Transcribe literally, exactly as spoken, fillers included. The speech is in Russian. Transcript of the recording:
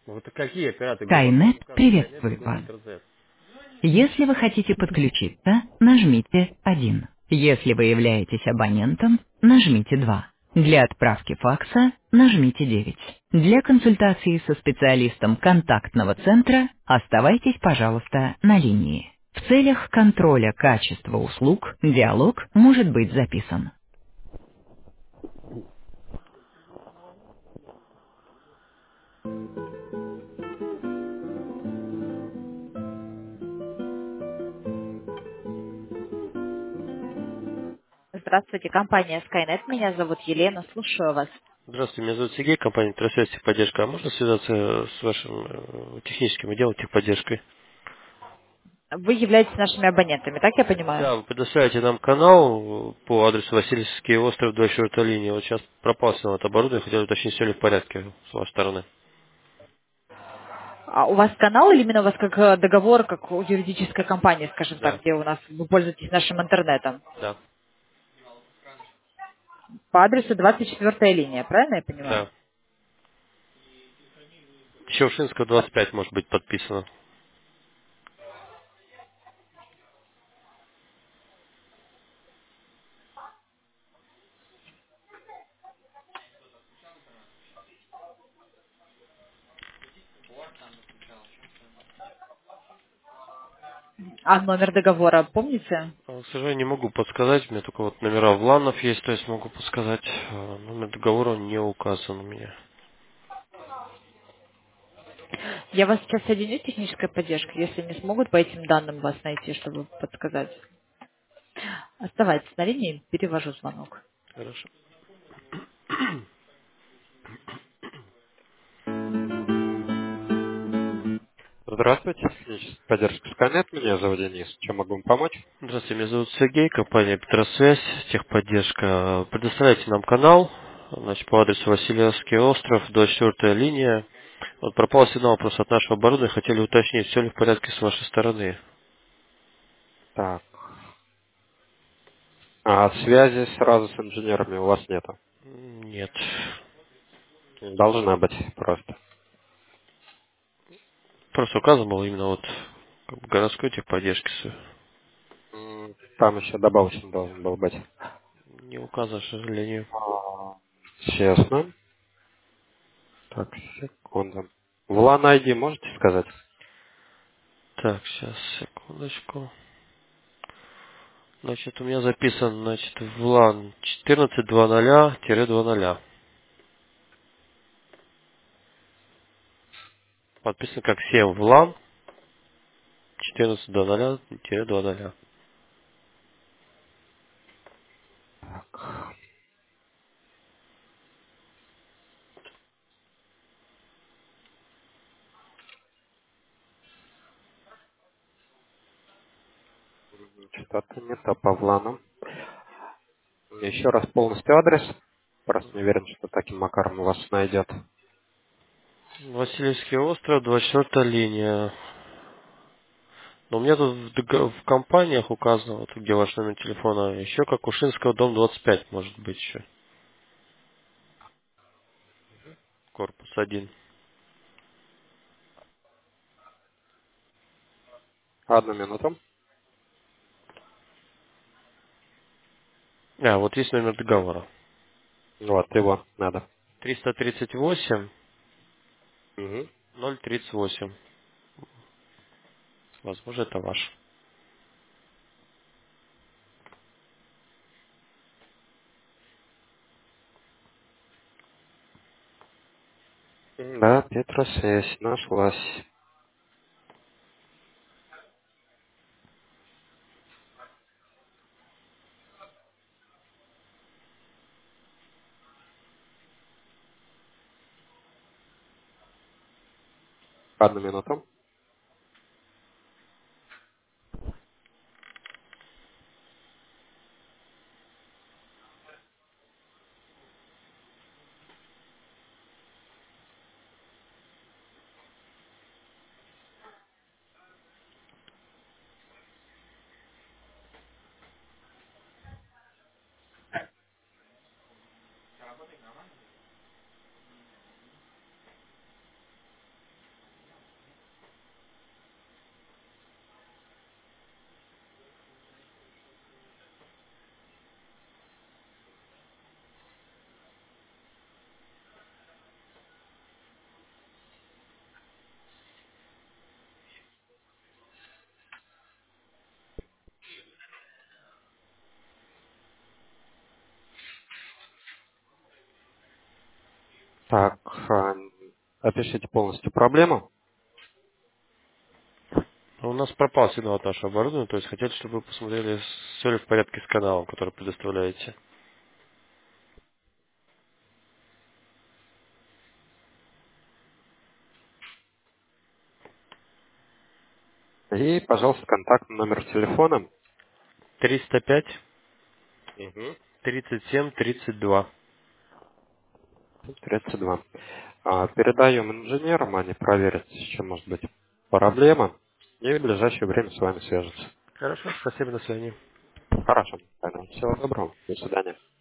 Вот какие операторы? Глобаком Skynet указан Skynet, приветствует другой вас. Интернет. Если вы хотите подключиться, нажмите один. Если вы являетесь абонентом, нажмите два. Для отправки факса нажмите девять. Для консультации со специалистом контактного центра оставайтесь, пожалуйста, на линии. В целях контроля качества услуг диалог может быть записан. Здравствуйте, компания Skynet. Меня зовут Елена. Слушаю вас. Здравствуйте, меня зовут Сергей, компания Тросвязь Техподдержка. А можно связаться с вашим э, техническим отделом техподдержкой? Вы являетесь нашими абонентами, так я понимаю? Да, вы предоставляете нам канал э, по адресу Васильевский остров, двадцать четвёртая линия. Вот сейчас пропал сигнал от оборудования, хотел уточнить, все ли в порядке с вашей стороны. А у вас канал или именно у вас как э, договор, как у юридической компании, скажем так, Да, где у нас вы пользуетесь нашим интернетом? да, По адресу двадцать четвёртая линия, правильно я понимаю? да. Щелшинского двадцать пять может быть подписано. А номер договора помните? А, К сожалению, не могу подсказать, у меня только вот номера вланов есть, то есть могу подсказать. А, Номер договора не указан у меня. Я вас сейчас соединю с технической поддержкой, если не смогут по этим данным вас найти, чтобы подсказать. Оставайтесь на линии, перевожу звонок. Хорошо. Здравствуйте, техническая поддержка Skynet. Меня зовут Денис. Чем могу вам помочь? Здравствуйте, меня зовут Сергей, компания Петросвязь, техподдержка. Предоставляйте нам канал, значит, по адресу Васильевский остров, двадцать четвёртая линия. Вот пропал сигнал просто от нашего оборудования, хотели уточнить, все ли в порядке с вашей стороны. Так. А связи сразу с инженерами у вас нету? М, Нет. Должна быть просто. Просто указан был именно вот как бы городской техподдержки. с- М, Там еще добавочный должен был быть. Не указан, к сожалению. А, Честно. Так, секунду. В лан ай ди можете сказать? Так, сейчас, секундочку. Значит, у меня записан, значит, в лан четырнадцать двадцать два Подписан как семь в лан четырнадцать двадцать два Что-то не то по влану. Еще раз полностью адрес. Просто не уверен, что таким макаром у вас найдет. Васильевский остров, двадцать четвёртая линия. Но у меня тут в, дог- в компаниях указано, вот где ваш номер телефона, еще как Ушинского, дом двадцать пять, может быть еще. Корпус один. Одну минуту. А, вот есть номер договора. Вот, его надо. триста тридцать восемь Угу. ноль тридцать восемь. Возможно, это ваш. Да, Петросвязь нашлась. Одну минуту. Опишите полностью проблему. У нас пропал сигнал от нашего оборудования, то есть хотели, чтобы вы посмотрели, все ли в порядке с каналом, который предоставляете. И, пожалуйста, контактный номер телефона. триста пять Угу. тридцать семь тридцать два. тридцать два. А, передаем инженерам, они проверят, с чем может быть проблема, и в ближайшее время с вами свяжутся. Хорошо, спасибо, до свидания. Хорошо. Всего доброго. До свидания.